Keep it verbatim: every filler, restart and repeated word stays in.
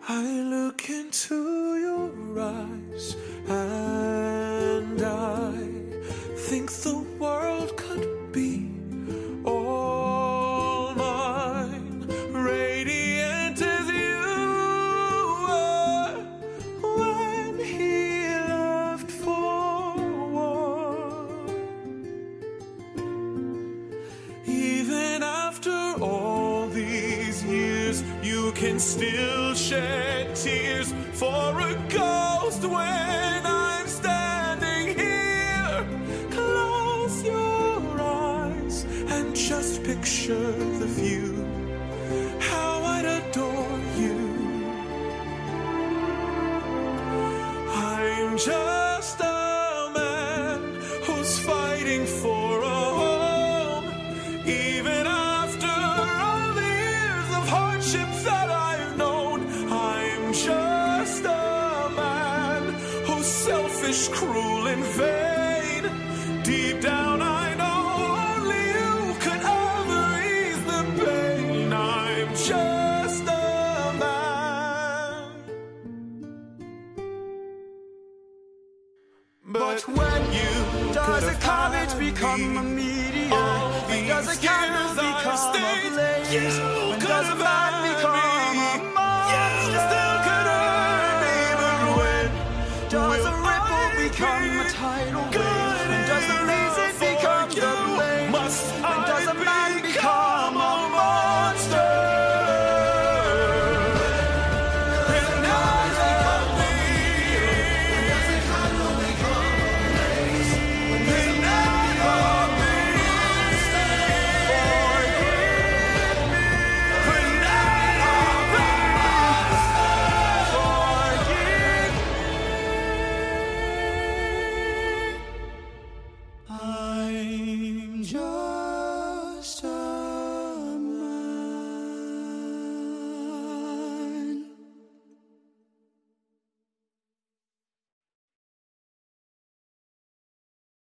I look into your eyes and I think the world could be all mine, radiant as you were when he left for war. Even after all these years, you can still shed tears for a ghost when I'm standing here. Close your eyes and just picture the view, how I'd adore you. I'm just a man who's fighting for a home, even after all the years of hardships that I've known. I'm just a man who's selfish, cruel, and vain. Deep down I know only you could ever ease the pain. I'm just a man. But when you Does a comet become a meteor? Does a candle become a blaze?